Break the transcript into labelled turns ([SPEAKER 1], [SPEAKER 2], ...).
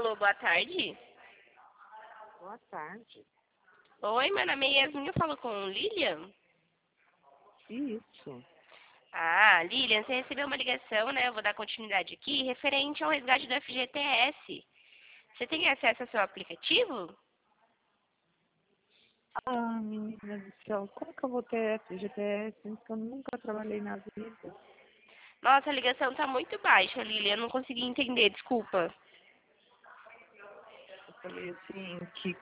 [SPEAKER 1] Alô, boa tarde.
[SPEAKER 2] Boa tarde.
[SPEAKER 1] Oi, meu nome é Yasmin, eu falo com Lilian.
[SPEAKER 2] Isso.
[SPEAKER 1] Ah, Lilian, você recebeu uma ligação, né? Eu vou dar continuidade aqui, referente ao resgate do FGTS. Você tem acesso ao seu aplicativo?
[SPEAKER 2] Ah, menina do céu, como que eu vou ter FGTS, sendo que eu nunca trabalhei na vida?
[SPEAKER 1] Nossa, a ligação tá muito baixa, Lilian, eu não consegui entender, desculpa.
[SPEAKER 2] Eu falei assim, que